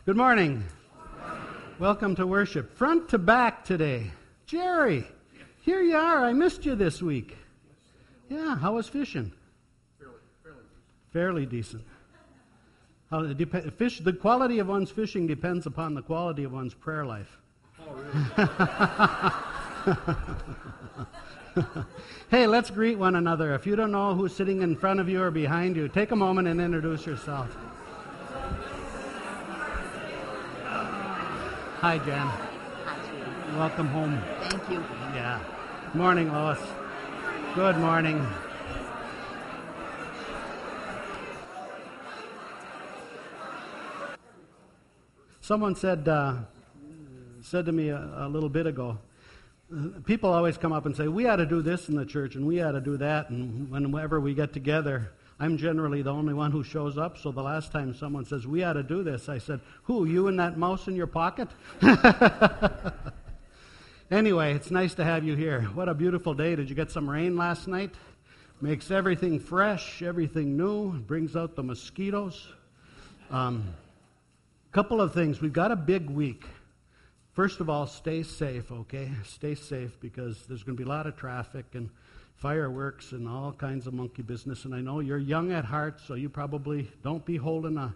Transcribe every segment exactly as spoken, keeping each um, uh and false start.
Good morning. Welcome to worship. Front to back today. Jerry, here you are. I missed you this week. Yeah, how was fishing? Fairly, fairly decent. Fairly decent. How, it dep- fish, the quality of one's fishing depends upon the quality of one's prayer life. Oh, really? Hey, let's greet one another. If you don't know who's sitting in front of you or behind you, take a moment and introduce yourself. Hi, Jan. Hi, Judy. Welcome home. Thank you. Yeah. Morning, Lois. Good morning. Someone said uh, said to me a, a little bit ago, uh, people always come up and say, we ought to do this in the church and we ought to do that, and whenever we get together, I'm generally the only one who shows up. So the last time someone says, we ought to do this, I said, who, you and that mouse in your pocket? Anyway, it's nice to have you here. What a beautiful day. Did you get some rain last night? Makes everything fresh, everything new, brings out the mosquitoes. Um, couple of things. We've got a big week. First of all, stay safe, okay? Stay safe, because there's going to be a lot of traffic and fireworks and all kinds of monkey business. And I know you're young at heart, so you probably don't be holding a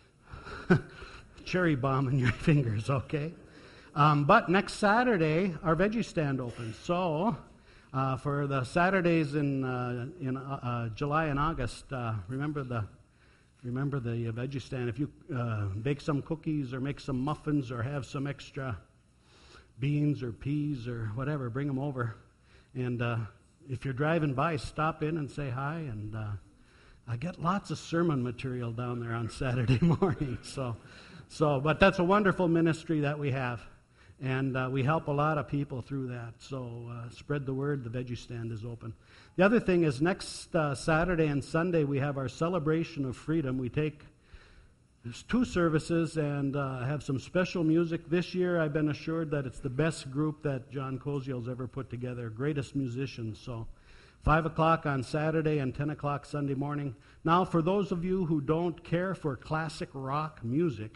cherry bomb in your fingers, okay? Um, but next Saturday, our veggie stand opens. So uh, for the Saturdays in uh, in uh, uh, July and August, uh, remember the remember the uh, veggie stand. If you uh, bake some cookies or make some muffins or have some extra beans or peas or whatever, bring them over. And uh, if you're driving by, stop in and say hi. And uh, I get lots of sermon material down there on Saturday morning. So, so, but that's a wonderful ministry that we have. And uh, we help a lot of people through that. So uh, spread the word. The veggie stand is open. The other thing is next uh, Saturday and Sunday we have our celebration of freedom. We take there's two services and uh, have some special music. This year I've been assured that it's the best group that John Koziel's ever put together. Greatest musicians. So five o'clock on Saturday and ten o'clock Sunday morning. Now for those of you who don't care for classic rock music,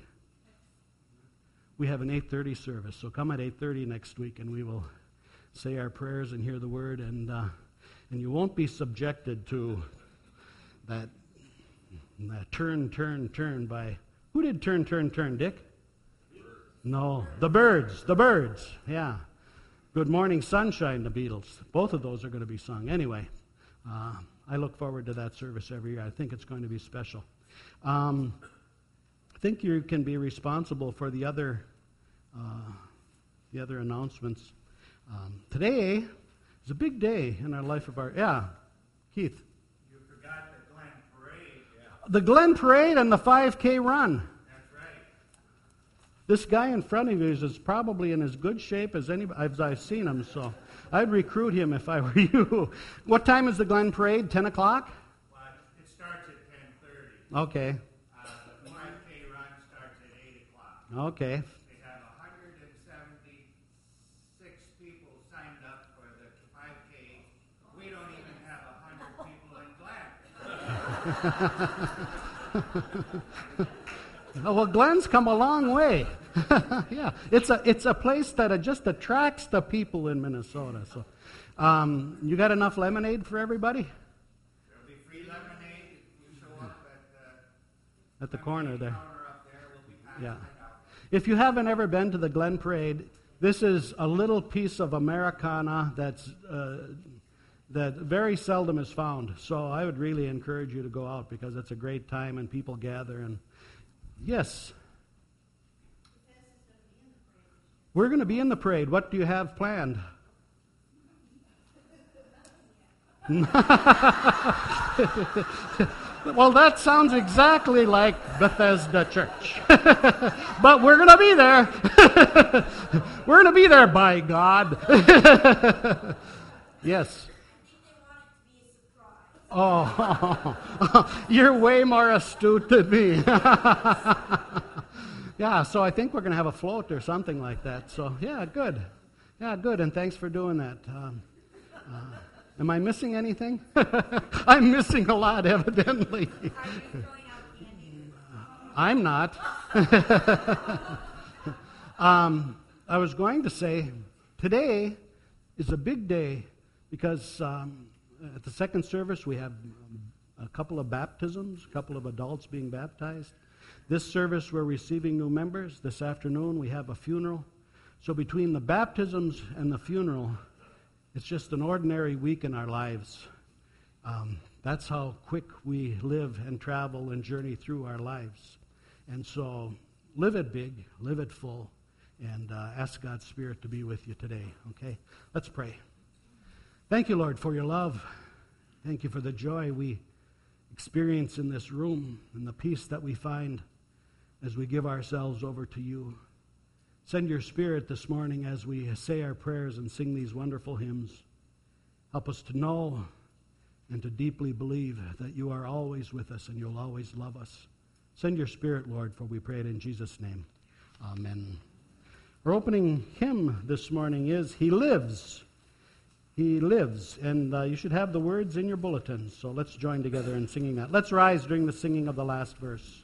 we have an eight thirty service, so come at eight thirty next week, and we will say our prayers and hear the word, and uh, and you won't be subjected to that, that turn, turn, turn by... Who did turn, turn, turn, Dick? No, the Byrds, the Byrds, yeah. Good Morning Sunshine, the Beatles. Both of those are going to be sung. Anyway, uh, I look forward to that service every year. I think it's going to be special. Um... I think you can be responsible for the other uh, the other announcements. Um, today is a big day in our life of our... Yeah, Keith. You forgot the Glen Parade. Yeah. The Glen Parade and the five K run. That's right. This guy in front of you is probably in as good shape as anybody as I've seen him, so I'd recruit him if I were you. What time is the Glen Parade? ten o'clock? Well, it starts at ten thirty. Okay. Okay. They have one hundred seventy-six people signed up for the five K. We don't even have one hundred people in Glen. Oh, well, Glen's come a long way. Yeah, it's a it's a place that just attracts the people in Minnesota. So, um, you got enough lemonade for everybody? There'll be free lemonade if you show up at the at the corner there. counter up there. We'll be passing Yeah. it out. If you haven't ever been to the Glen Parade, this is a little piece of Americana that's uh, that very seldom is found. So I would really encourage you to go out, because it's a great time and people gather. And yes, we're going to be in the parade. What do you have planned? Well, that sounds exactly like Bethesda Church. But we're going to be there. We're going to be there, by God. Yes. Oh, you're way more astute than me. Yeah, so I think we're going to have a float or something like that. So, yeah, good. Yeah, good, and thanks for doing that. Um, uh, Am I missing anything? I'm missing a lot, evidently. I'm not. um, I was going to say, today is a big day because um, at the second service we have a couple of baptisms, a couple of adults being baptized. This service we're receiving new members. This afternoon we have a funeral. So between the baptisms and the funeral, it's just an ordinary week in our lives. Um, that's how quick we live and travel and journey through our lives. And so live it big, live it full, and uh, ask God's Spirit to be with you today, okay? Let's pray. Thank you, Lord, for your love. Thank you for the joy we experience in this room and the peace that we find as we give ourselves over to you. Send your Spirit this morning as we say our prayers and sing these wonderful hymns. Help us to know and to deeply believe that you are always with us and you'll always love us. Send your Spirit, Lord, for we pray it in Jesus' name. Amen. Our opening hymn this morning is He Lives. He lives. And uh, you should have the words in your bulletin. So let's join together in singing that. Let's rise during the singing of the last verse.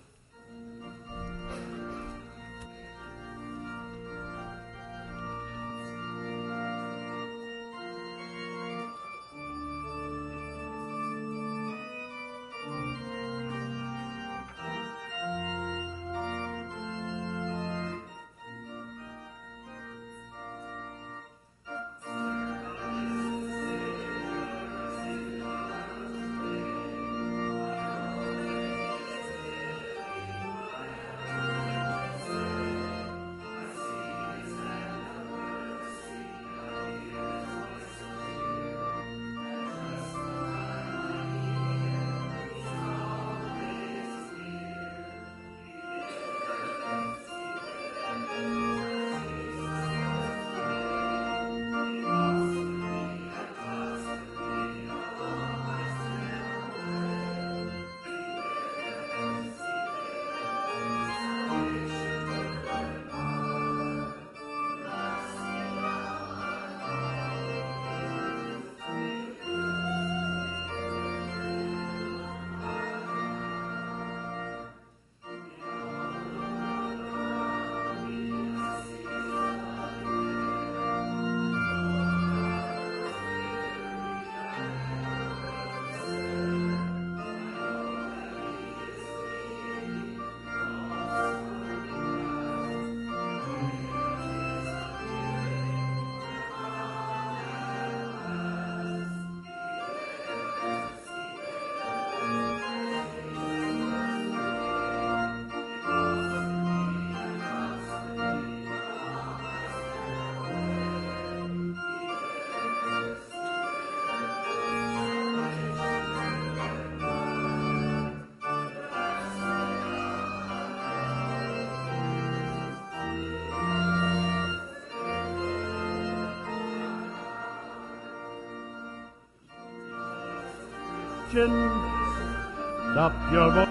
Up your voice.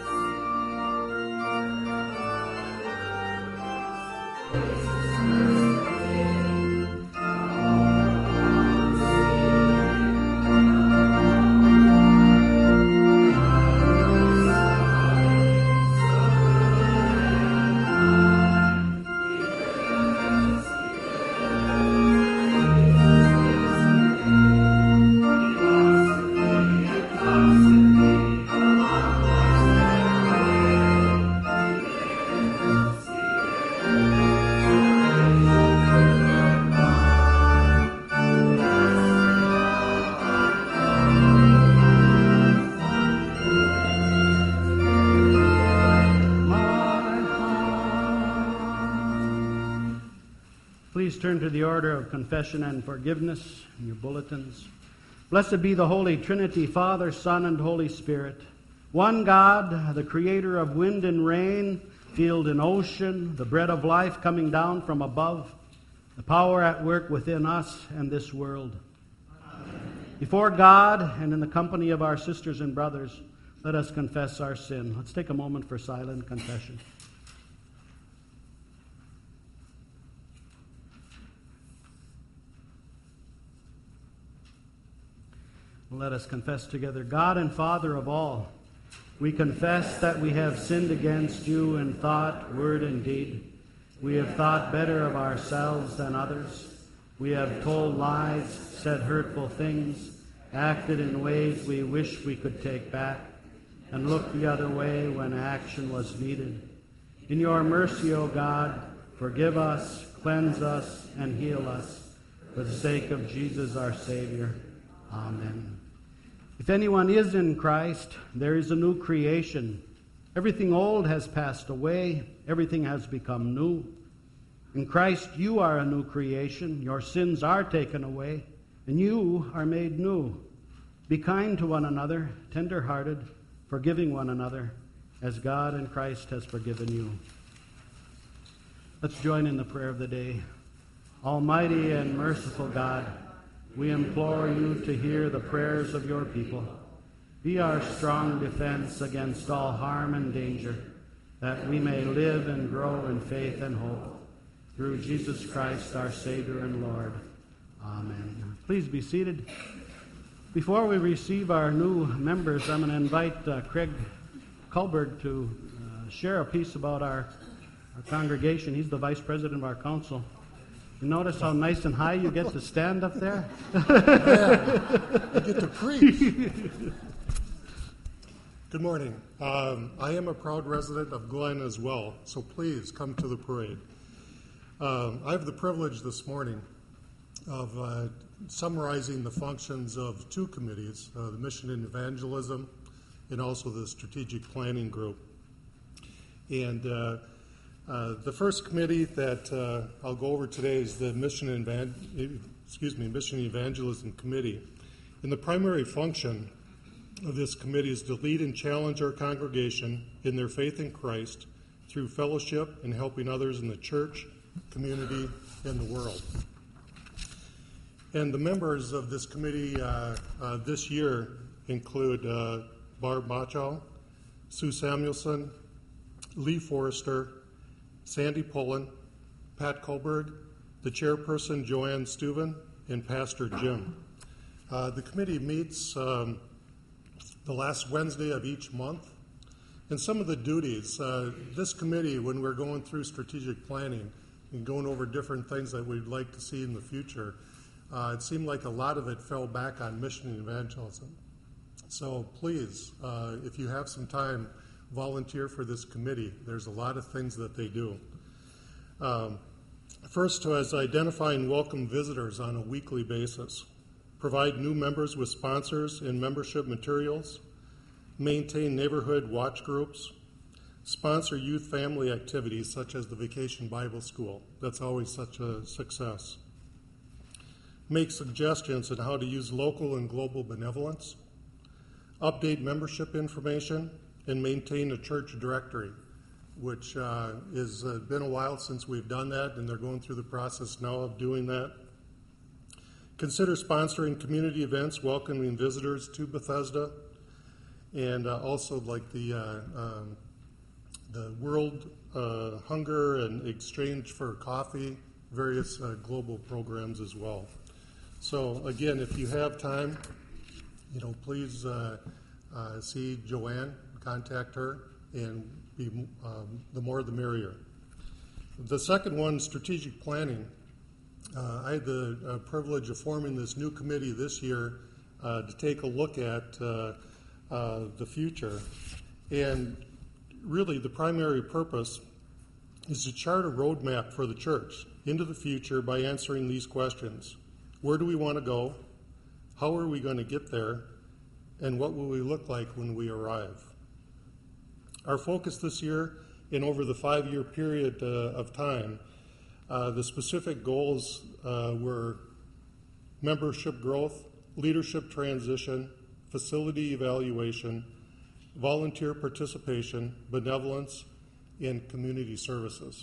Please turn to the order of confession and forgiveness in your bulletins. Blessed be the Holy Trinity, Father, Son, and Holy Spirit. One God, the creator of wind and rain, field and ocean, the bread of life coming down from above, the power at work within us and this world. Amen. Before God and in the company of our sisters and brothers, let us confess our sin. Let's take a moment for silent confession. Let us confess together. God and Father of all, We confess that we have sinned against you in thought, word, and deed. We have thought better of ourselves than others. We have told lies, said hurtful things, acted in ways we wish we could take back, and looked the other way when action was needed. In your mercy, O God, forgive us, cleanse us, and heal us, for the sake of Jesus our Savior. Amen. If anyone is in Christ, there is a new creation. Everything old has passed away. Everything has become new. In Christ, you are a new creation. Your sins are taken away, and you are made new. Be kind to one another, tender-hearted, forgiving one another, as God in Christ has forgiven you. Let's join in the prayer of the day. Almighty and merciful God, we implore you to hear the prayers of your people. Be our strong defense against all harm and danger, that we may live and grow in faith and hope. Through Jesus Christ, our Savior and Lord. Amen. Please be seated. Before we receive our new members, I'm going to invite uh, Craig Culberg to uh, share a piece about our, our congregation. He's the vice president of our council. You notice how nice and high you get to stand up there? Yeah, I get to preach. Good morning. Um, I am a proud resident of Glen as well, so please come to the parade. Um, I have the privilege this morning of uh, summarizing the functions of two committees, uh, the Mission and Evangelism and also the Strategic Planning Group. And uh, uh, the first committee that uh, I'll go over today is the Mission and Evan- excuse me, Mission and Evangelism Committee. And the primary function of this committee is to lead and challenge our congregation in their faith in Christ through fellowship and helping others in the church, community, and the world. And the members of this committee uh, uh, this year include uh, Barb Machow, Sue Samuelson, Lee Forrester, Sandy Pullen, Pat Colberg, the chairperson Joanne Steuven, and Pastor Jim. Uh, the committee meets um, the last Wednesday of each month. And some of the duties, uh, this committee, when we're going through strategic planning and going over different things that we'd like to see in the future, uh, it seemed like a lot of it fell back on mission and evangelism. So please, uh, if you have some time, volunteer for this committee. There's a lot of things that they do. Um, first was identify and welcome visitors on a weekly basis, provide new members with sponsors and membership materials, maintain neighborhood watch groups, sponsor youth family activities such as the Vacation Bible School. That's always such a success. Make suggestions on how to use local and global benevolence, update membership information, and maintain a church directory, which uh, has uh, been a while since we've done that, and they're going through the process now of doing that. Consider sponsoring community events welcoming visitors to Bethesda, and uh, also like the uh, um, the World uh, Hunger and Exchange for Coffee, various uh, global programs as well. So again, if you have time, you know, please uh, uh, see Joanne, contact her, and be um, the more the merrier. The second one, strategic planning. Uh, I had the uh, privilege of forming this new committee this year uh, to take a look at uh, uh, the future. And really the primary purpose is to chart a roadmap for the church into the future by answering these questions. Where do we want to go? How are we going to get there? And what will we look like when we arrive? Our focus this year and over the five-year period uh, of time, uh, the specific goals uh, were membership growth, leadership transition, facility evaluation, volunteer participation, benevolence, and community services.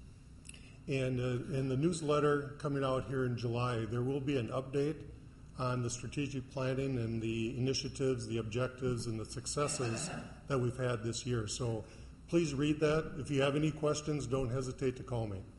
And uh, in the newsletter coming out here in July, there will be an update on the strategic planning and the initiatives, the objectives, and the successes that we've had this year. So please read that. If you have any questions, don't hesitate to call me.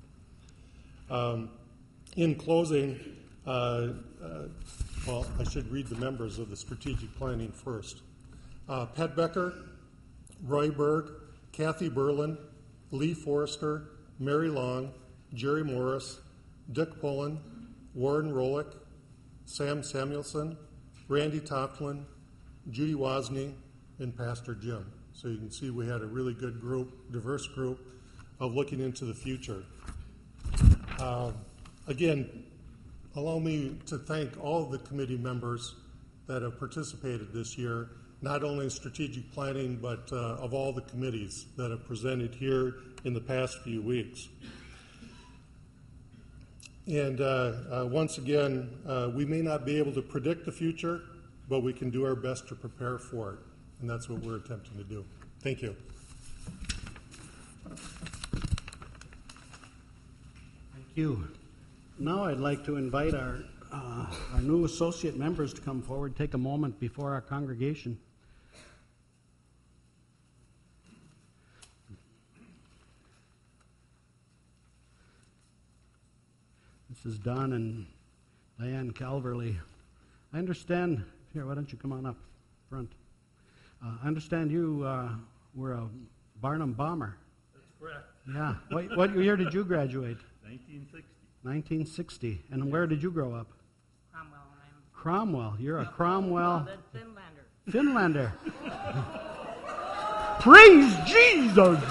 Um, in closing, uh, uh, well, I should read the members of the strategic planning first. Uh, Pat Becker, Roy Berg, Kathy Berlin, Lee Forrester, Mary Long, Jerry Morris, Dick Pullen, Warren Rolick, Sam Samuelson, Randy Toplin, Judy Wozni, and Pastor Jim. So you can see we had a really good group, diverse group, of looking into the future. Uh, again, allow me to thank all of the committee members that have participated this year, not only in strategic planning, but uh, of all the committees that have presented here in the past few weeks. And uh, uh, once again, uh, we may not be able to predict the future, but we can do our best to prepare for it. And that's what we're attempting to do. Thank you. Thank you. Now I'd like to invite our, uh, our new associate members to come forward, take a moment before our congregation. This is Don and Diane Calverley. I understand, here, why don't you come on up front? Uh, I understand you uh, were a Barnum bomber. That's correct. Yeah. What, what year did you graduate? nineteen sixty. nineteen sixty. And where did you grow up? Cromwell. And I'm Cromwell. You're a Cromwell the Finlander. Finlander. Praise Jesus!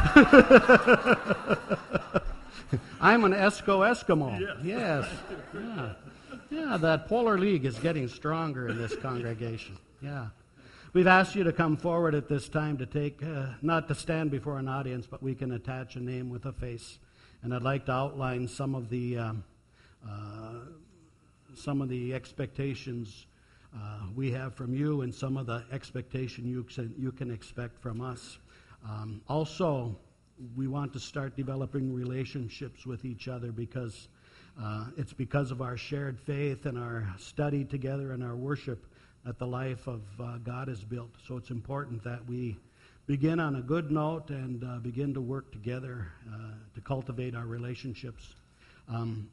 I'm an Esco Eskimo. Yes. Yes. Yeah. Yeah, that Polar League is getting stronger in this congregation. Yeah. We've asked you to come forward at this time to take, uh, not to stand before an audience, but we can attach a name with a face. And I'd like to outline some of the um, uh, some of the expectations uh, we have from you, and some of the expectation you can, you can expect from us. Um, also, we want to start developing relationships with each other, because uh, it's because of our shared faith and our study together and our worship that the life of uh, God is built. So it's important that we begin on a good note and uh, begin to work together uh, to cultivate our relationships. Um,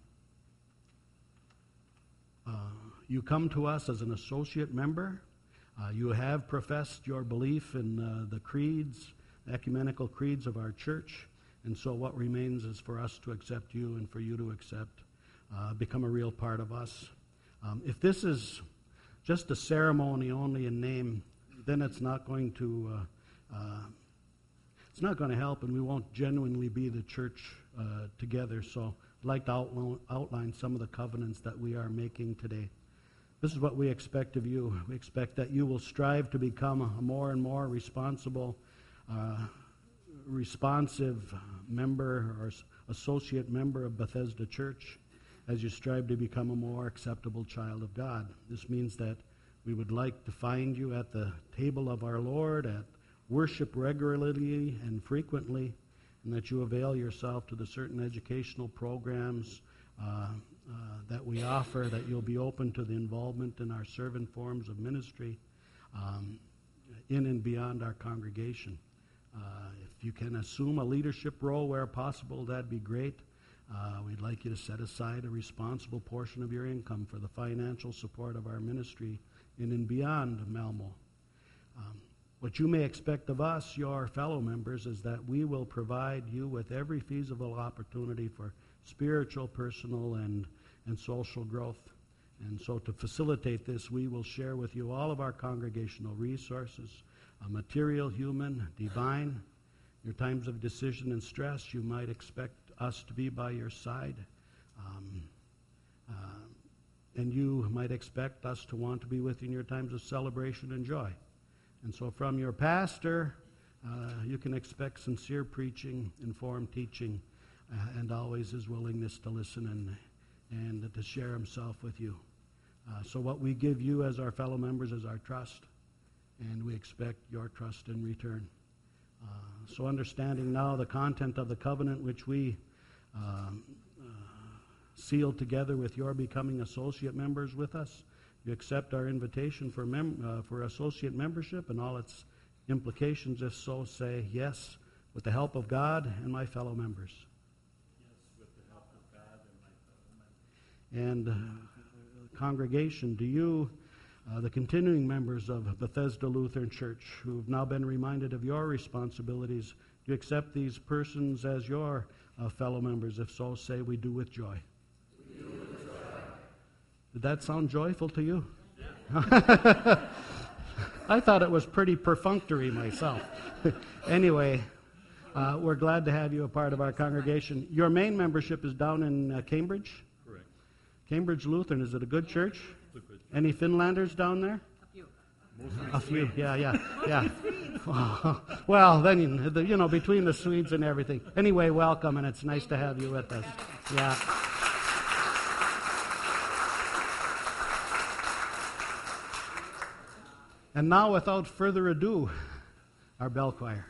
uh, you come to us as an associate member. Uh, you have professed your belief in uh, the creeds, ecumenical creeds of our church, and so what remains is for us to accept you and for you to accept, uh, become a real part of us. Um, if this is just a ceremony only in name, then it's not going to uh, uh, it's not going to help, and we won't genuinely be the church uh, together. So I'd like to outline, outline some of the covenants that we are making today. This is what we expect of you. We expect that you will strive to become a more and more responsible, uh, responsive member or associate member of Bethesda Church, as you strive to become a more acceptable child of God. This means that we would like to find you at the table of our Lord, at worship regularly and frequently, and that you avail yourself to the certain educational programs uh, uh, that we offer, that you'll be open to the involvement in our servant forms of ministry um, in and beyond our congregation. Uh, if you can assume a leadership role where possible, that'd be great. Uh, we'd like you to set aside a responsible portion of your income for the financial support of our ministry in and beyond Malmo. Um, what you may expect of us, your fellow members, is that we will provide you with every feasible opportunity for spiritual, personal, and, and social growth. And so to facilitate this, we will share with you all of our congregational resources, uh, material, human, divine. Your times of decision and stress, you might expect us to be by your side. Um, uh, and you might expect us to want to be with you in your times of celebration and joy. And so from your pastor, uh, you can expect sincere preaching, informed teaching, uh, and always his willingness to listen and, and to share himself with you. Uh, so what we give you as our fellow members is our trust, and we expect your trust in return. Uh, so understanding now the content of the covenant which we um, uh, sealed together with your becoming associate members with us, you accept our invitation for mem- uh, for associate membership and all its implications. If so, say yes, with the help of God and my fellow members. Yes, with the help of God and my fellow members. And uh, congregation, do you uh, the continuing members of Bethesda Lutheran Church who have now been reminded of your responsibilities. Do you accept these persons as your uh, fellow members? If so, say we do with joy. We do with joy. Did that sound joyful to you? Yeah. I thought it was pretty perfunctory myself. Anyway, uh, we're glad to have you a part of our congregation. Your main membership is down in uh, Cambridge? Correct. Cambridge Lutheran. Is it a good church? It's a good. Any Finlanders down there? A few. A few, yeah, yeah, yeah. Well, then, you know, between the Swedes and everything. Anyway, welcome, and it's nice to have you with us. Yeah. And now, without further ado, our bell choir.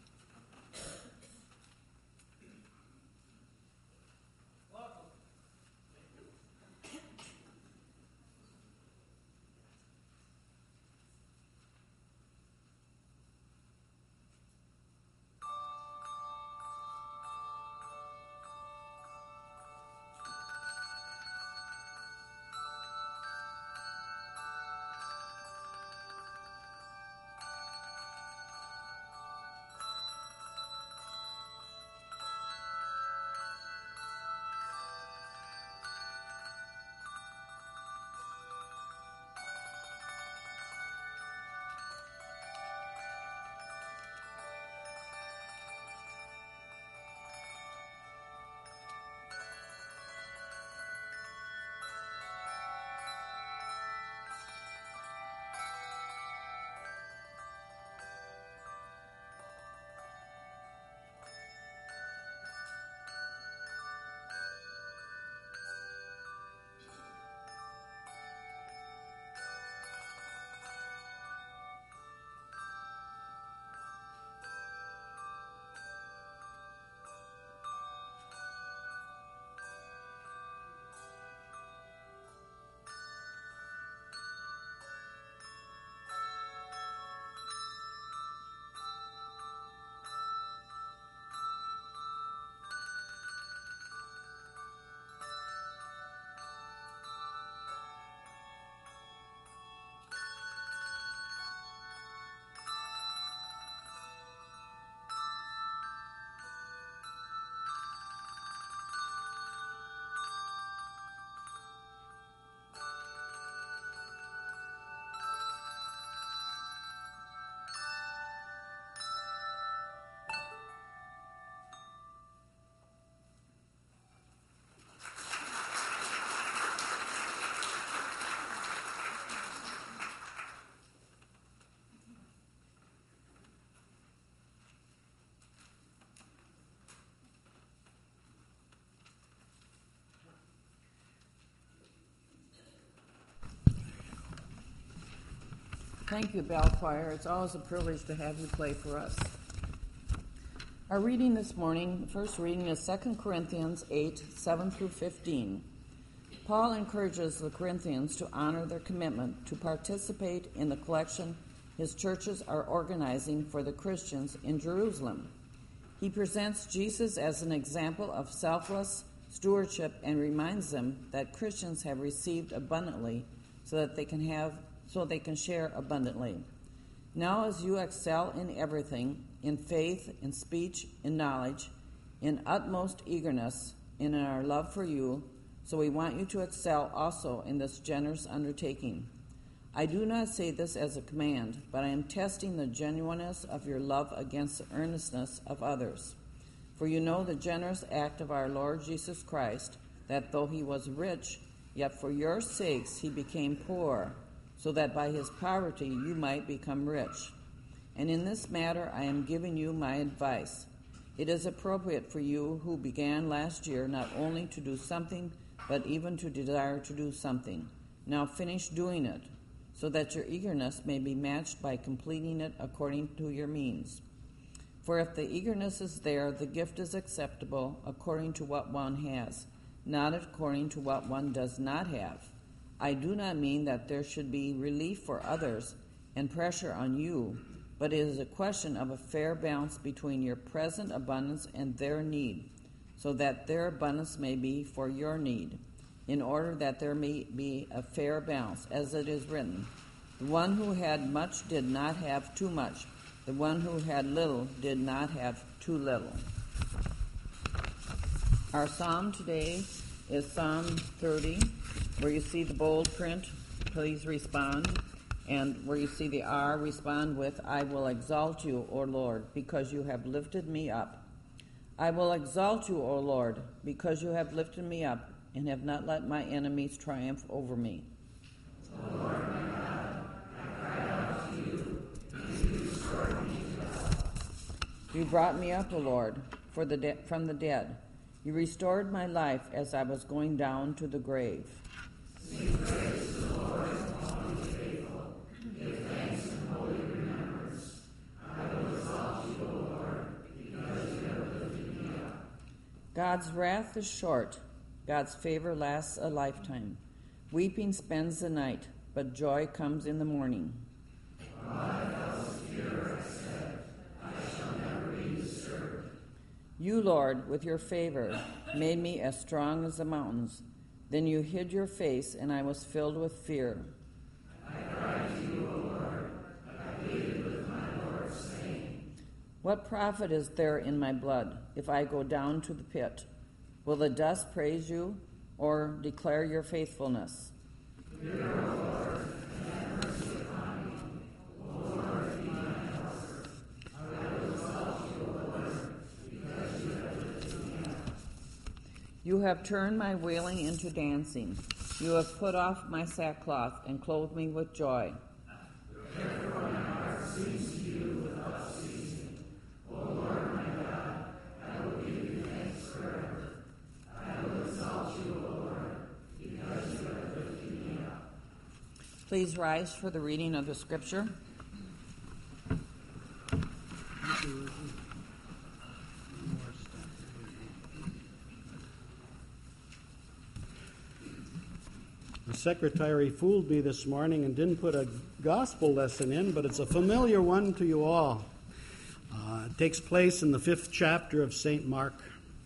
Thank you, Bell Choir. It's always a privilege to have you play for us. Our reading this morning, the first reading is Second Corinthians eight, seven through fifteen. Paul encourages the Corinthians to honor their commitment to participate in the collection his churches are organizing for the Christians in Jerusalem. He presents Jesus as an example of selfless stewardship and reminds them that Christians have received abundantly so that they can have so they can share abundantly. Now as you excel in everything, in faith, in speech, in knowledge, in utmost eagerness, and in our love for you, so we want you to excel also in this generous undertaking. I do not say this as a command, but I am testing the genuineness of your love against the earnestness of others. For you know the generous act of our Lord Jesus Christ, that though he was rich, yet for your sakes he became poor, so that by his poverty you might become rich. And in this matter I am giving you my advice. It is appropriate for you who began last year not only to do something, but even to desire to do something. Now finish doing it, so that your eagerness may be matched by completing it according to your means. For if the eagerness is there, the gift is acceptable according to what one has, not according to what one does not have. I do not mean that there should be relief for others and pressure on you, but it is a question of a fair balance between your present abundance and their need, so that their abundance may be for your need, in order that there may be a fair balance, as it is written, The one who had much did not have too much. The one who had little did not have too little. Our psalm today is Psalm thirty. Where you see the bold print, please respond. And where you see the R, respond with, I will exalt you, O Lord, because you have lifted me up. I will exalt you, O Lord, because you have lifted me up and have not let my enemies triumph over me. O Lord, my God, I cried out to you, and you restored me to health. You brought me up, O Lord, for the de- from the dead. You restored my life as I was going down to the grave. Sing praise to the Lord, all you faithful. Give thanks and holy remembrance. I will exalt you, O Lord, because you have lifted me up. God's wrath is short. God's favor lasts a lifetime. Weeping spends the night, but joy comes in the morning. While I felt secure, I said, I shall never be disturbed. You, Lord, with your favor, made me as strong as the mountains. Then you hid your face, and I was filled with fear. I cried to you, O Lord. I pleaded with my Lord, saying, what profit is there in my blood if I go down to the pit? Will the dust praise you, or declare your faithfulness? Hear, O Lord, and have mercy upon me. O Lord, be my helper. I will exalt you, O Lord, because you have lifted me up. You have turned my wailing into dancing. You have put off my sackcloth and clothed me with joy. Therefore my heart sings to you without ceasing. O Lord my God, I will give you thanks forever. I will exalt you, O Lord, because you have lifted me up. Please rise for the reading of the scripture. The secretary fooled me this morning and didn't put a gospel lesson in, but it's a familiar one to you all. Uh, it takes place in the fifth chapter of Saint Mark.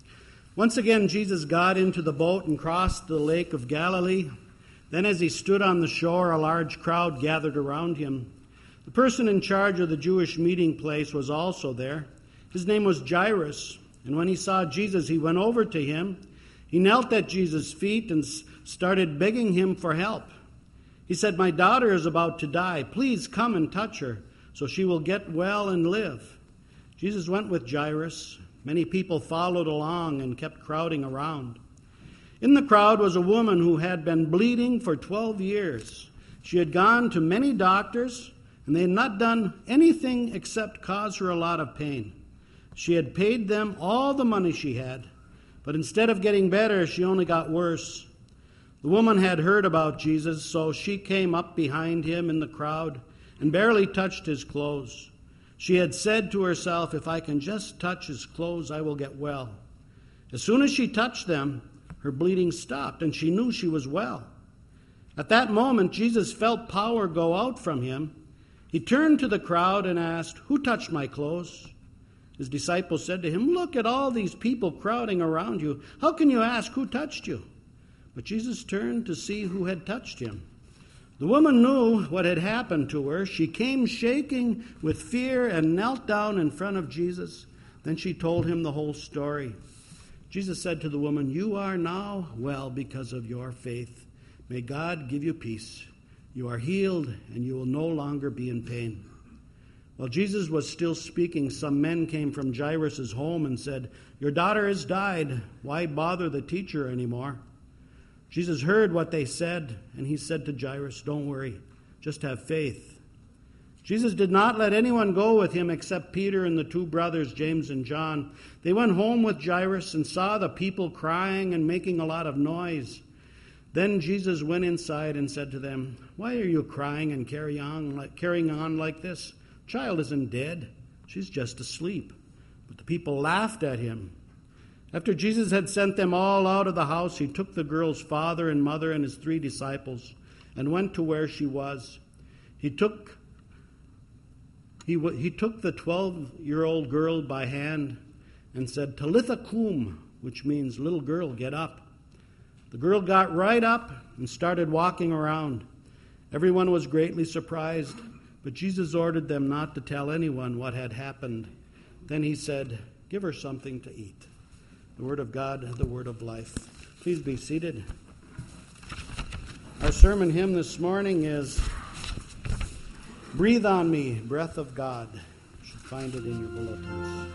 Once again, Jesus got into the boat and crossed the lake of Galilee. Then as he stood on the shore, a large crowd gathered around him. The person in charge of the Jewish meeting place was also there. His name was Jairus, and when he saw Jesus, he went over to him. He knelt at Jesus' feet and started begging him for help. He said, my daughter is about to die. Please come and touch her, so she will get well and live. Jesus went with Jairus. Many people followed along and kept crowding around. In the crowd was a woman who had been bleeding for twelve years. She had gone to many doctors, and they had not done anything except cause her a lot of pain. She had paid them all the money she had, but instead of getting better, she only got worse. The woman had heard about Jesus, so she came up behind him in the crowd and barely touched his clothes. She had said to herself, if I can just touch his clothes, I will get well. As soon as she touched them, her bleeding stopped, and she knew she was well. At that moment, Jesus felt power go out from him. He turned to the crowd and asked, who touched my clothes? His disciples said to him, look at all these people crowding around you. How can you ask who touched you? But Jesus turned to see who had touched him. The woman knew what had happened to her. She came shaking with fear and knelt down in front of Jesus. Then she told him the whole story. Jesus said to the woman, you are now well because of your faith. May God give you peace. You are healed, and you will no longer be in pain. While Jesus was still speaking, some men came from Jairus' home and said, your daughter has died. Why bother the teacher anymore? Jesus heard what they said, and he said to Jairus, don't worry, just have faith. Jesus did not let anyone go with him except Peter and the two brothers, James and John. They went home with Jairus and saw the people crying and making a lot of noise. Then Jesus went inside and said to them, why are you crying and carry on like, carrying on like this? Child isn't dead, she's just asleep. But the people laughed at him. After Jesus had sent them all out of the house, he took the girl's father and mother and his three disciples and went to where she was. He took he, he took the twelve-year-old girl by hand and said, Talitha kum, which means, little girl, get up. The girl got right up and started walking around. Everyone was greatly surprised, but Jesus ordered them not to tell anyone what had happened. Then he said, "Give her something to eat." The word of God, the word of life. Please be seated. Our sermon hymn this morning is "Breathe on Me, Breath of God." You should find it in your bulletins.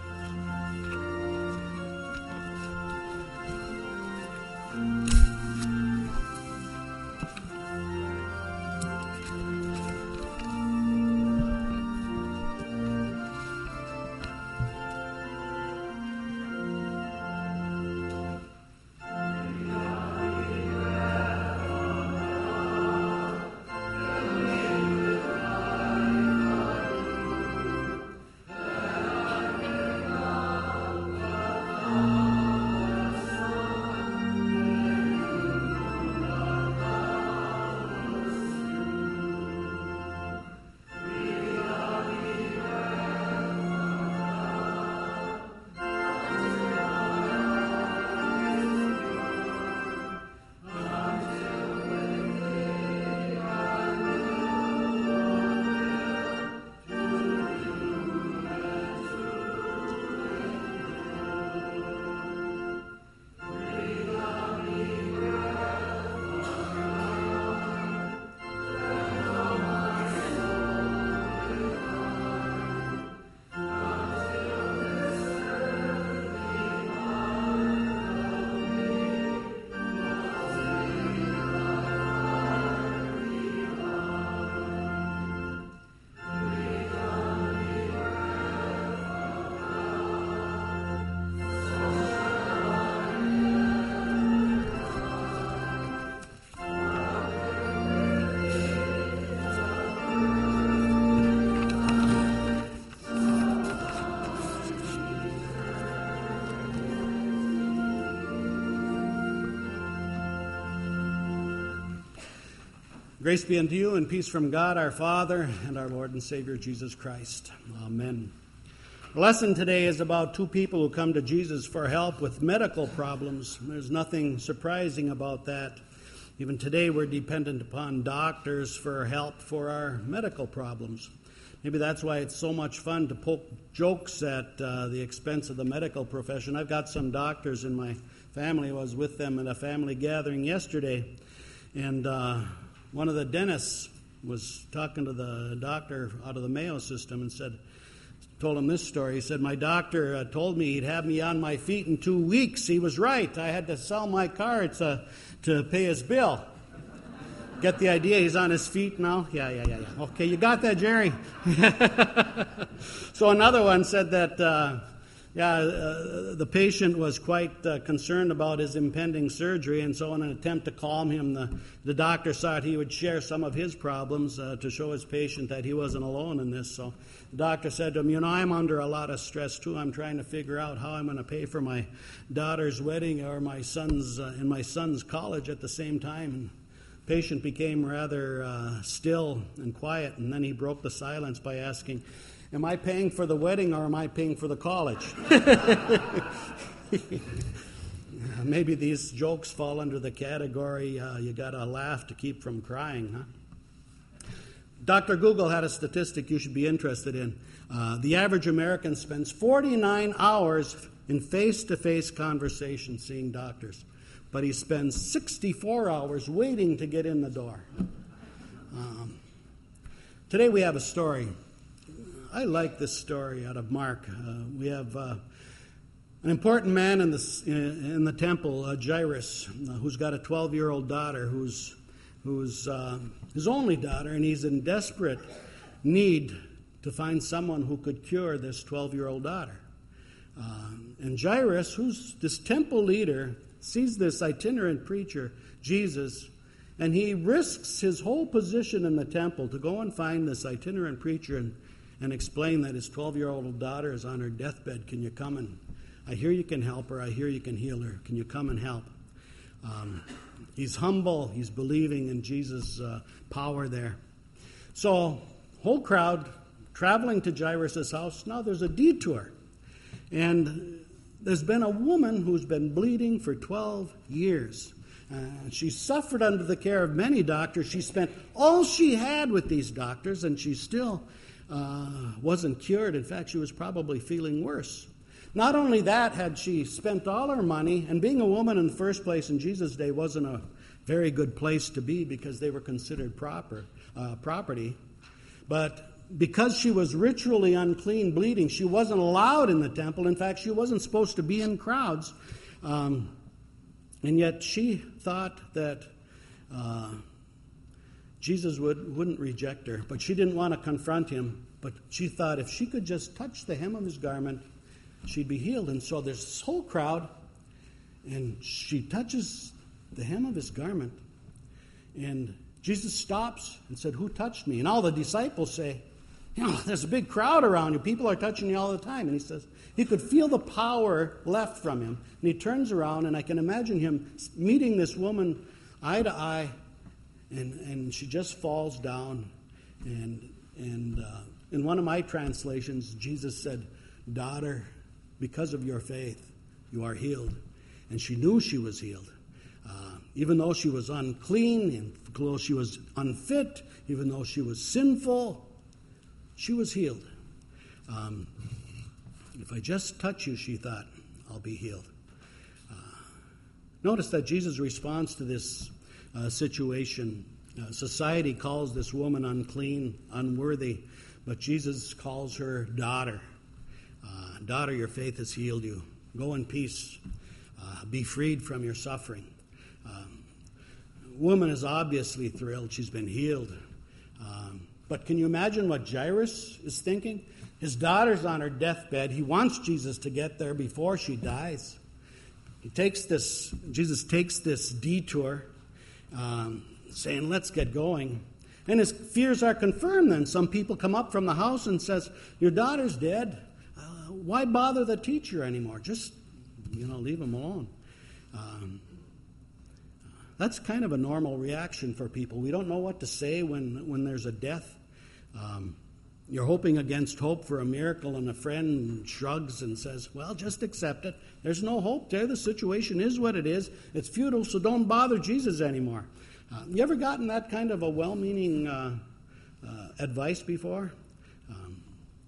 Grace be unto you and peace from God our Father and our Lord and Savior Jesus Christ. Amen. The lesson today is about two people who come to Jesus for help with medical problems. There's nothing surprising about that. Even today we're dependent upon doctors for help for our medical problems. Maybe that's why it's so much fun to poke jokes at uh, the expense of the medical profession. I've got some doctors in my family. I was with them at a family gathering yesterday, and uh, one of the dentists was talking to the doctor out of the Mayo system and said, told him this story. He said, "My doctor uh, told me he'd have me on my feet in two weeks. He was right. I had to sell my car to, to pay his bill." Get the idea? He's on his feet now? Yeah, yeah, yeah, yeah. Okay, you got that, Jerry? So another one said that, uh, yeah, uh, the patient was quite uh, concerned about his impending surgery, and so in an attempt to calm him, the, the doctor thought he would share some of his problems uh, to show his patient that he wasn't alone in this. So the doctor said to him, "You know, I'm under a lot of stress, too. I'm trying to figure out how I'm going to pay for my daughter's wedding or my son's uh, and my son's college at the same time." And the patient became rather uh, still and quiet, and then he broke the silence by asking, "Am I paying for the wedding or am I paying for the college?" Maybe these jokes fall under the category uh, you got to laugh to keep from crying, huh? Doctor Google had a statistic you should be interested in. Uh, the average American spends forty-nine hours in face-to-face conversation seeing doctors, but he spends sixty-four hours waiting to get in the door. Um, today we have a story. I like this story out of Mark. Uh, we have uh, an important man in the in the temple, uh, Jairus, uh, who's got a twelve-year-old daughter, who's who's uh, his only daughter, and he's in desperate need to find someone who could cure this twelve-year-old daughter. Uh, and Jairus, who's this temple leader, sees this itinerant preacher, Jesus, and he risks his whole position in the temple to go and find this itinerant preacher and and explain that his twelve-year-old daughter is on her deathbed. Can you come and, I hear you can help her, I hear you can heal her. Can you come and help? Um, he's humble, he's believing in Jesus' uh, power there. So, whole crowd traveling to Jairus' house. Now there's a detour. And there's been a woman who's been bleeding for twelve years. Uh, she suffered under the care of many doctors. She spent all she had with these doctors, and she still uh, wasn't cured. In fact, she was probably feeling worse. Not only that, had she spent all her money, and being a woman in the first place in Jesus' day wasn't a very good place to be because they were considered proper uh, property. But because she was ritually unclean, bleeding, she wasn't allowed in the temple. In fact, she wasn't supposed to be in crowds. Um, and yet she thought that uh, Jesus would, wouldn't reject her. But she didn't want to confront him. But she thought if she could just touch the hem of his garment, she'd be healed. And so there's this whole crowd, and she touches the hem of his garment. And Jesus stops and said, "Who touched me?" And all the disciples say, "You know, there's a big crowd around you. People are touching you all the time." And he says, he could feel the power left from him. And he turns around, and I can imagine him meeting this woman eye to eye, and, and she just falls down. And, and uh, in one of my translations, Jesus said, "Daughter, because of your faith, you are healed." And she knew she was healed. Uh, even though she was unclean, even though she was unfit, even though she was sinful, she was healed. Um, if I just touch you, she thought, I'll be healed. Uh, notice that Jesus responds to this uh, situation. Uh, society calls this woman unclean, unworthy, but Jesus calls her daughter. Uh, daughter, your faith has healed you. Go in peace. Uh, be freed from your suffering. Um, woman is obviously thrilled. She's been healed. Um, but can you imagine what Jairus is thinking? His daughter's on her deathbed. He wants Jesus to get there before she dies. He takes this. Jesus takes this detour, um, saying, "Let's get going." And his fears are confirmed. Then some people come up from the house and says, "Your daughter's dead. Uh, why bother the teacher anymore? Just, you know, leave him alone." Um, that's kind of a normal reaction for people. We don't know what to say when, when there's a death. Um, you're hoping against hope for a miracle, and a friend shrugs and says, "Well, just accept it. There's no hope there. The situation is what it is. It's futile, so don't bother Jesus anymore." Uh, you ever gotten that kind of a well-meaning uh, uh, advice before? Um,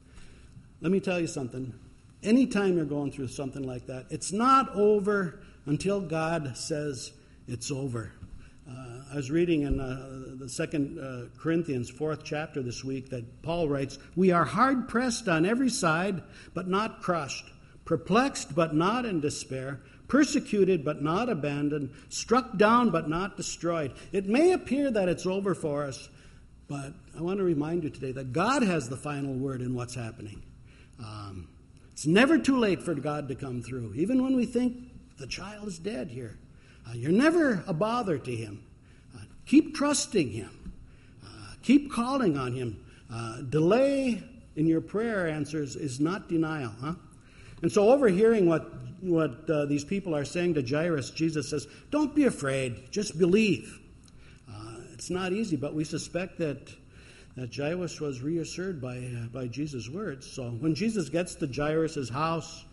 let me tell you something. Anytime you're going through something like that, it's not over until God says it's over. Uh, I was reading in uh, the Second uh, Corinthians fourth chapter this week that Paul writes, "We are hard pressed on every side, but not crushed, perplexed, but not in despair, persecuted, but not abandoned, struck down, but not destroyed." It may appear that it's over for us, but I want to remind you today that God has the final word in what's happening. Um, It's never too late for God to come through, even when we think the child is dead here. Uh, you're never a bother to him. Uh, keep trusting him. Uh, keep calling on him. Uh, delay in your prayer answers is not denial. Huh? And so overhearing what, what uh, these people are saying to Jairus, Jesus says, "Don't be afraid. Just believe." Uh, it's not easy, but we suspect that that Jairus was reassured by uh, by Jesus' words. So when Jesus gets to Jairus' house,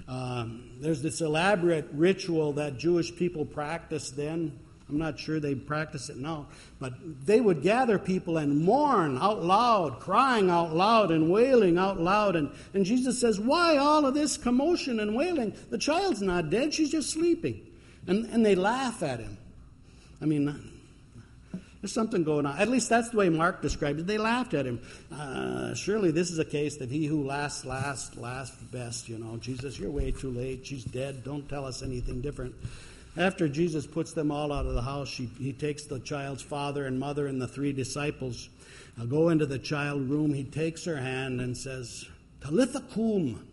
um, there's this elaborate ritual that Jewish people practiced then. I'm not sure they practice it now, but they would gather people and mourn out loud, crying out loud and wailing out loud. And, and Jesus says, "Why all of this commotion and wailing? The child's not dead, she's just sleeping." And, and they laugh at him. I mean, there's something going on. At least that's the way Mark described it. They laughed at him. Uh, surely this is a case that he who lasts last, lasts best. You know, Jesus, you're way too late. She's dead. Don't tell us anything different. After Jesus puts them all out of the house, he, he takes the child's father and mother and the three disciples, uh, go into the child room. He takes her hand and says, "Talitha kum."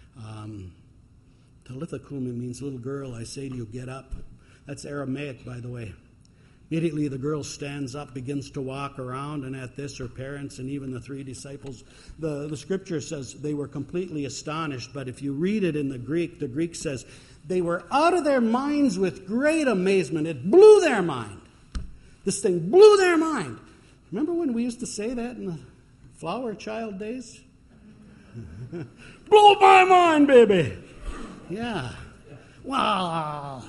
Um, Talitha kum, it means, "Little girl, I say to you, get up." That's Aramaic, by the way. Immediately the girl stands up, begins to walk around, and at this her parents and even the three disciples, the, the scripture says they were completely astonished, but if you read it in the Greek, the Greek says they were out of their minds with great amazement. It blew their mind. This thing blew their mind. Remember when we used to say that in the flower child days? Blow my mind, baby. Yeah. Wow.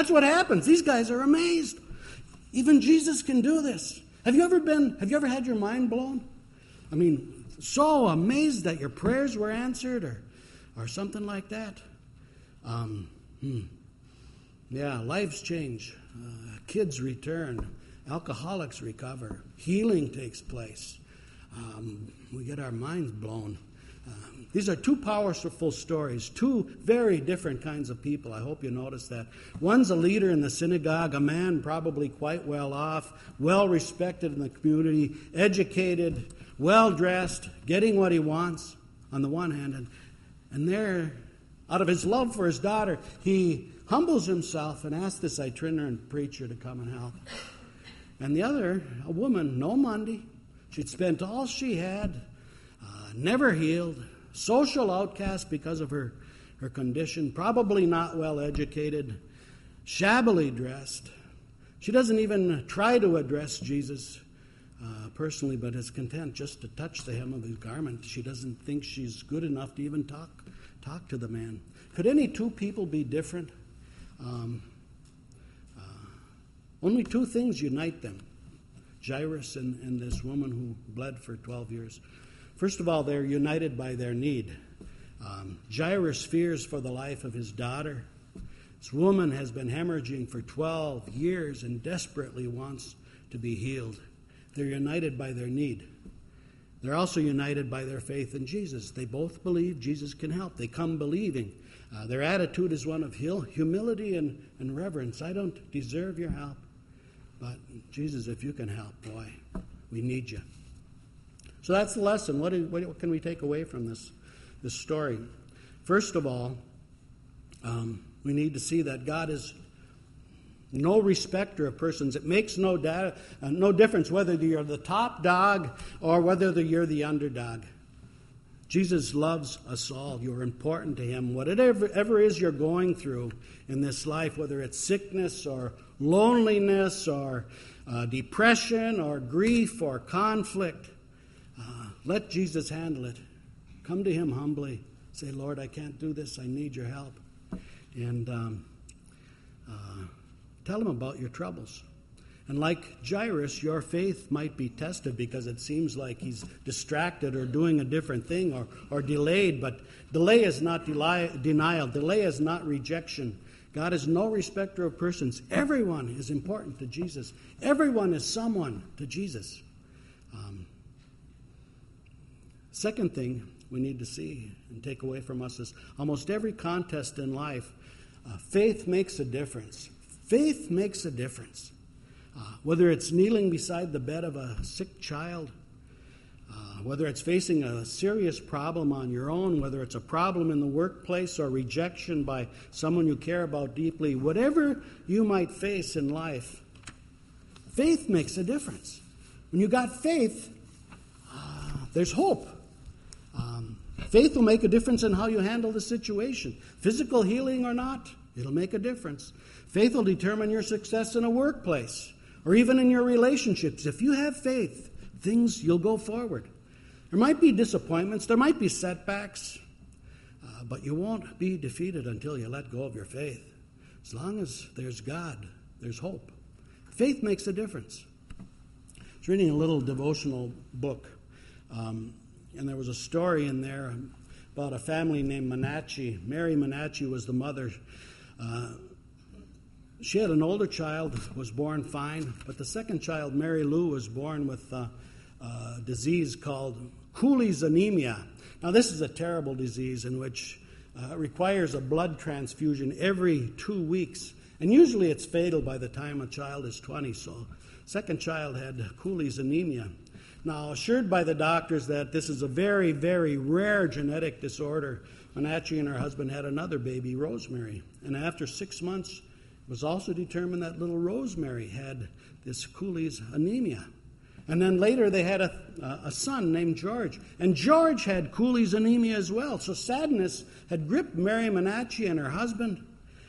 That's what happens. These guys are amazed. Even Jesus can do this. Have you ever been, have you ever had your mind blown? I mean, so amazed that your prayers were answered or, or something like that. Um, hmm. Yeah, lives change. Uh, kids return. Alcoholics recover. Healing takes place. Um, we get our minds blown. Um, these are two powerful stories, two very different kinds of people. I hope you notice that. One's a leader in the synagogue, a man probably quite well off, well respected in the community, educated, well dressed, getting what he wants on the one hand. And, and there, out of his love for his daughter, he humbles himself and asks this itinerant preacher to come and help. And the other, a woman, no Monday. She'd spent all she had, uh, never healed, social outcast because of her, her condition, probably not well educated, shabbily dressed. She doesn't even try to address Jesus uh, personally, but is content just to touch the hem of his garment. She doesn't think she's good enough to even talk, talk to the man. Could any two people be different? Um, uh, only two things unite them. Jairus and, and this woman who bled for twelve years. First of all, they're united by their need. Um, Jairus fears for the life of his daughter. This woman has been hemorrhaging for twelve years and desperately wants to be healed. They're united by their need. They're also united by their faith in Jesus. They both believe Jesus can help. They come believing. Uh, their attitude is one of humility and, and reverence. I don't deserve your help. But Jesus, if you can help, boy, we need you. So that's the lesson. What, is, what can we take away from this, this story? First of all, um, we need to see that God is no respecter of persons. It makes no, da- uh, no difference whether you're the top dog or whether you're the underdog. Jesus loves us all. You're important to him. Whatever ever is you're going through in this life, whether it's sickness or loneliness or uh, depression or grief or conflict, uh, let Jesus handle it. Come to him humbly. Say, Lord, I can't do this. I need your help. And um, uh, tell him about your troubles. And like Jairus, your faith might be tested because it seems like he's distracted or doing a different thing or, or delayed. But delay is not deli- denial. Delay is not rejection. God is no respecter of persons. Everyone is important to Jesus. Everyone is someone to Jesus. Um, second thing we need to see and take away from us is almost every contest in life, uh, faith makes a difference. Faith makes a difference. Uh, whether it's kneeling beside the bed of a sick child, uh, whether it's facing a serious problem on your own, whether it's a problem in the workplace or rejection by someone you care about deeply, whatever you might face in life, faith makes a difference. When you got faith, uh, there's hope. Um, faith will make a difference in how you handle the situation. Physical healing or not, it'll make a difference. Faith will determine your success in a workplace or even in your relationships. If you have faith, things, you'll go forward. There might be disappointments, there might be setbacks, uh, but you won't be defeated until you let go of your faith. As long as there's God, there's hope. Faith makes a difference. I was reading a little devotional book, um, and there was a story in there about a family named Menachie. Mary Menachie was the mother. Uh, She had an older child, was born fine, but the second child, Mary Lou, was born with a, a disease called Cooley's anemia. Now, this is a terrible disease in which uh, it requires a blood transfusion every two weeks, and usually it's fatal by the time a child is twenty. So, second child had Cooley's anemia. Now, assured by the doctors that this is a very, very rare genetic disorder, Menachie and her husband had another baby, Rosemary, and after six months, it was also determined that little Rosemary had this Cooley's anemia. And then later they had a, a son named George. And George had Cooley's anemia as well. So sadness had gripped Mary Menachie and her husband.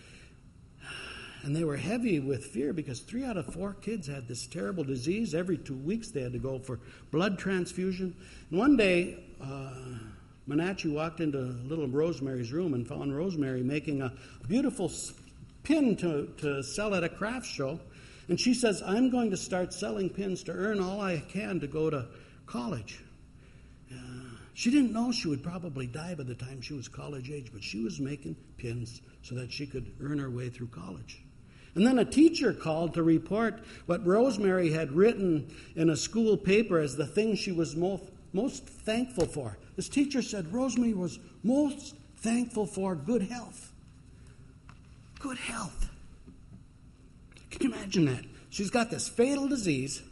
And they were heavy with fear because three out of four kids had this terrible disease. Every two weeks they had to go for blood transfusion. And one day, uh, Menachie walked into little Rosemary's room and found Rosemary making a beautiful pin to, to sell at a craft show. And she says, I'm going to start selling pins to earn all I can to go to college. Uh, she didn't know she would probably die by the time she was college age, but she was making pins so that she could earn her way through college. And then a teacher called to report what Rosemary had written in a school paper as the thing she was most, most thankful for. This teacher said Rosemary was most thankful for good health. Good health. Can you imagine that? She's got this fatal disease,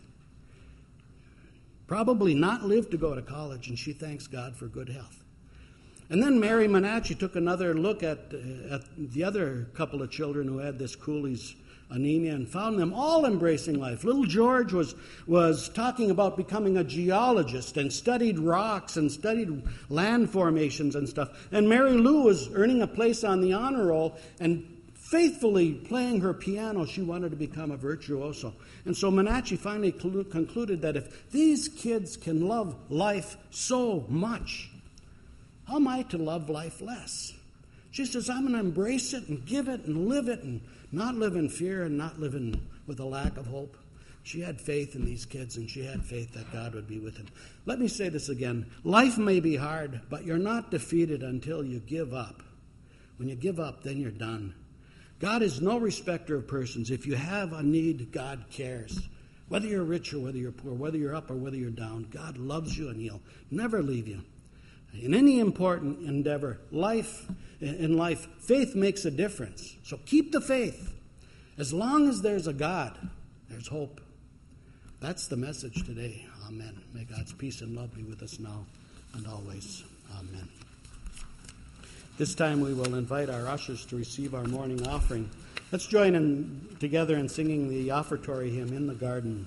probably not lived to go to college, and she thanks God for good health. And then Mary Menachie took another look at, uh, at the other couple of children who had this Cooley's anemia and found them all embracing life. Little George was, was talking about becoming a geologist and studied rocks and studied land formations and stuff. And Mary Lou was earning a place on the honor roll and faithfully playing her piano. She wanted to become a virtuoso. And so Menachie finally cl- concluded that if these kids can love life so much, how am I to love life less? She says, I'm going to embrace it and give it and live it and not live in fear and not live in, with a lack of hope. She had faith in these kids, and she had faith that God would be with them. Let me say this again. Life may be hard, but you're not defeated until you give up. When you give up, then you're done. God is no respecter of persons. If you have a need, God cares. Whether you're rich or whether you're poor, whether you're up or whether you're down, God loves you and He'll never leave you. In any important endeavor, life in life, faith makes a difference. So keep the faith. As long as there's a God, there's hope. That's the message today. Amen. May God's peace and love be with us now and always. Amen. This time we will invite our ushers to receive our morning offering. Let's join in together in singing the offertory hymn, In the Garden.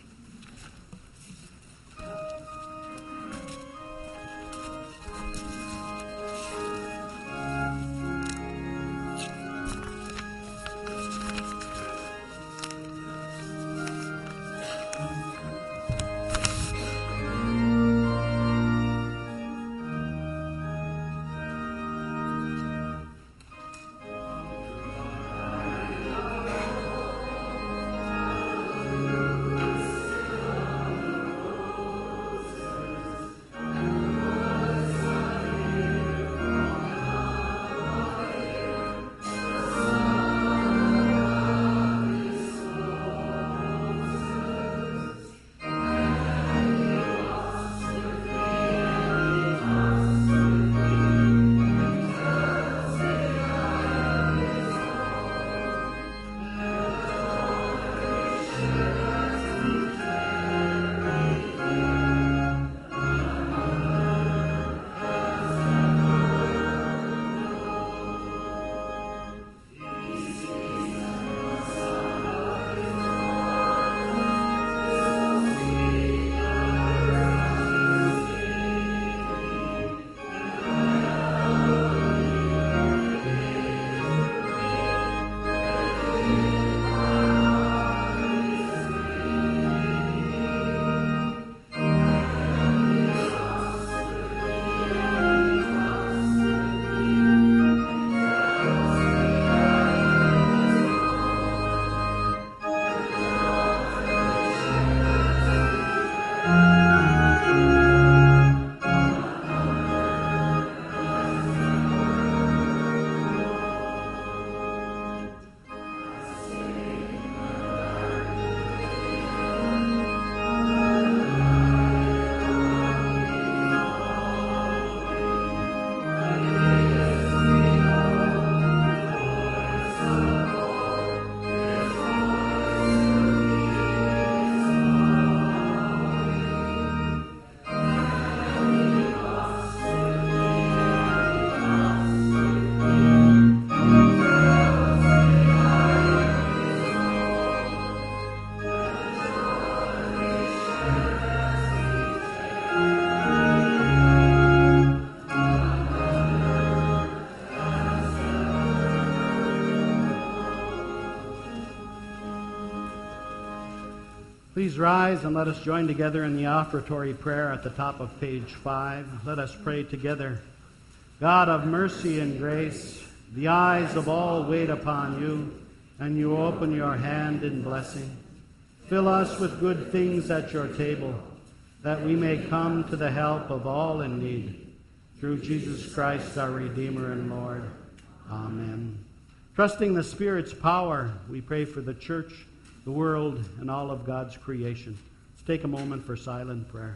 Please rise and let us join together in the offertory prayer at the top of page five. Let us pray together. God of mercy and grace, The eyes of all wait upon you, and you open your hand in blessing. Fill us with good things at your table, that we may come to the help of all in need. Through Jesus Christ, our Redeemer and Lord. Amen. Trusting the Spirit's power, we pray for the church, the world, and all of God's creation. Let's take a moment for silent prayer.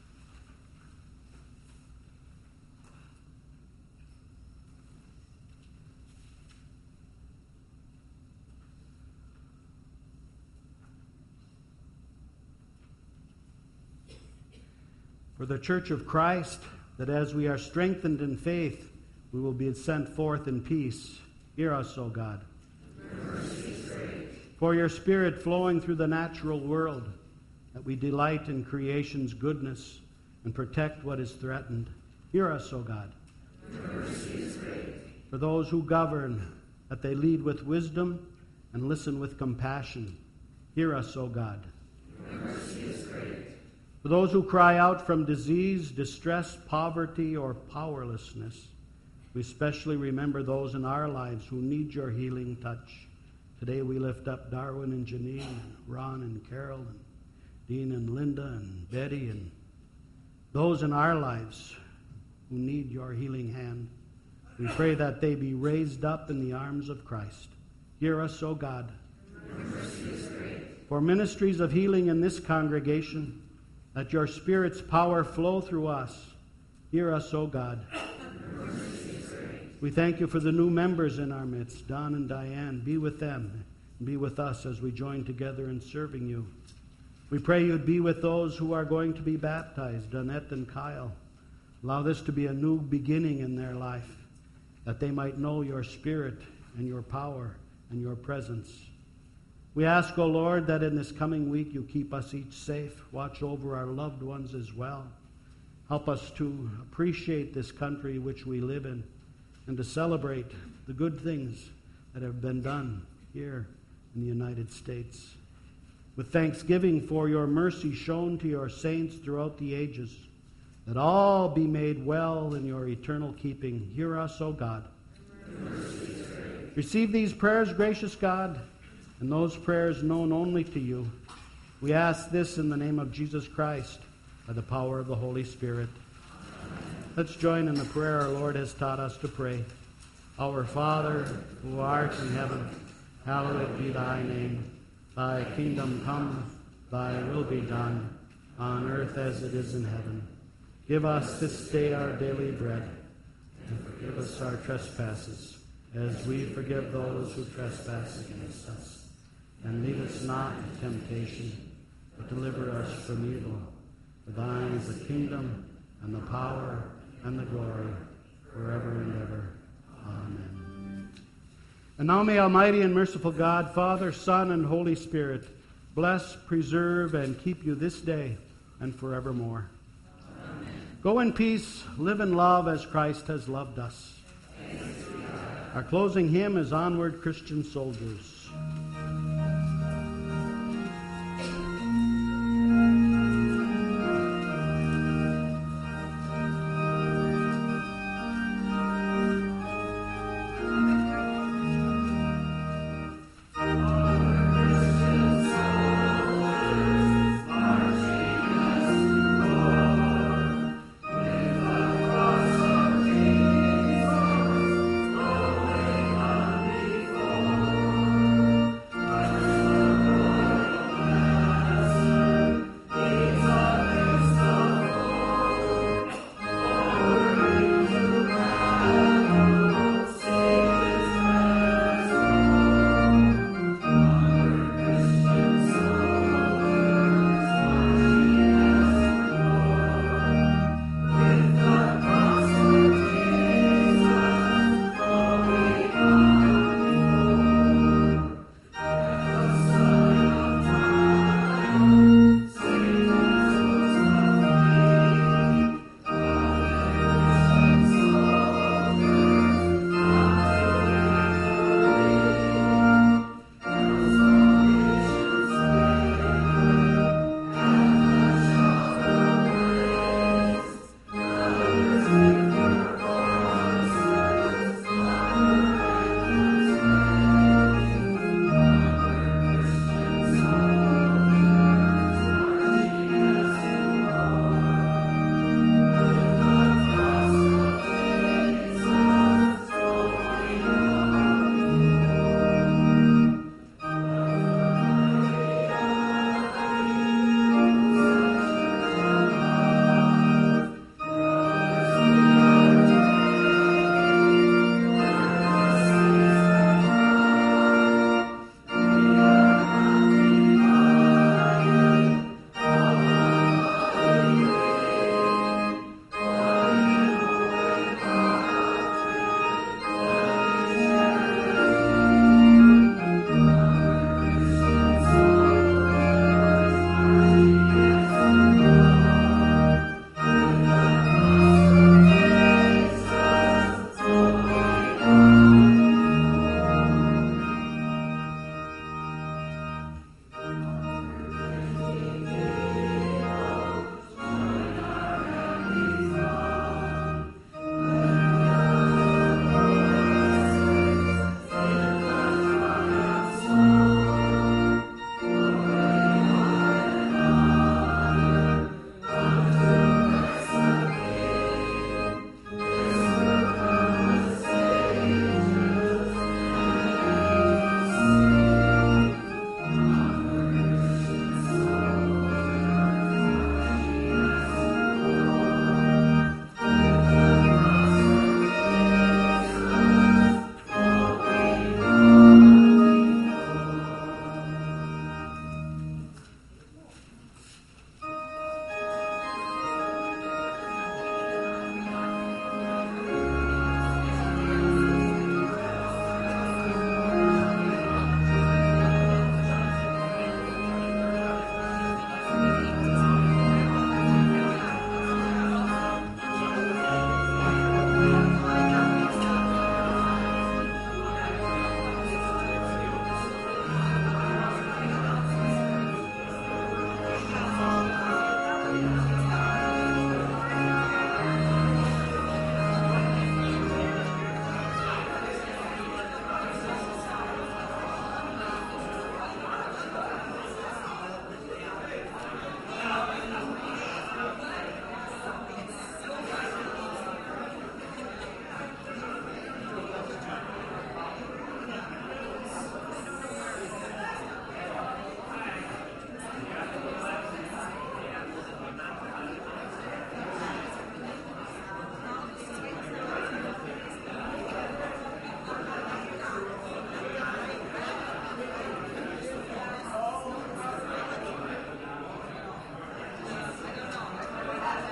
For the Church of Christ, that as we are strengthened in faith, we will be sent forth in peace. Hear us, O God. For your Spirit flowing through the natural world, that we delight in creation's goodness and protect what is threatened. Hear us, O God. For those who govern, that they lead with wisdom and listen with compassion. Hear us, O God. For those who cry out from disease, distress, poverty, or powerlessness, we especially remember those in our lives who need your healing touch. Today we lift up Darwin and Janine, and Ron and Carol, and Dean and Linda, and Betty, and those in our lives who need your healing hand. We pray that they be raised up in the arms of Christ. Hear us, O God. For ministries of healing in this congregation, let your Spirit's power flow through us. Hear us, O God. We thank you for the new members in our midst, Don and Diane. Be with them and be with us as we join together in serving you. We pray you'd be with those who are going to be baptized, Donette and Kyle. Allow this to be a new beginning in their life, that they might know your Spirit and your power and your presence. We ask, O Lord, that in this coming week you keep us each safe. Watch over our loved ones as well. Help us to appreciate this country which we live in and to celebrate the good things that have been done here in the United States. With thanksgiving for your mercy shown to your saints throughout the ages, that all be made well in your eternal keeping. Hear us, O God. Receive these prayers, gracious God, and those prayers known only to you. We ask this in the name of Jesus Christ, by the power of the Holy Spirit. Amen. Let's join in the prayer our Lord has taught us to pray. Our Father, who art in heaven, hallowed be thy name. Thy kingdom come, thy will be done, on earth as it is in heaven. Give us this day our daily bread, and forgive us our trespasses, as we forgive those who trespass against us. And lead us not into temptation, but deliver us from evil. For thine is the kingdom, and the power, and the glory, forever and ever. Amen. And now may Almighty and merciful God, Father, Son, and Holy Spirit, bless, preserve, and keep you this day and forevermore. Amen. Go in peace, live in love as Christ has loved us. Our closing hymn is Onward, Christian Soldiers.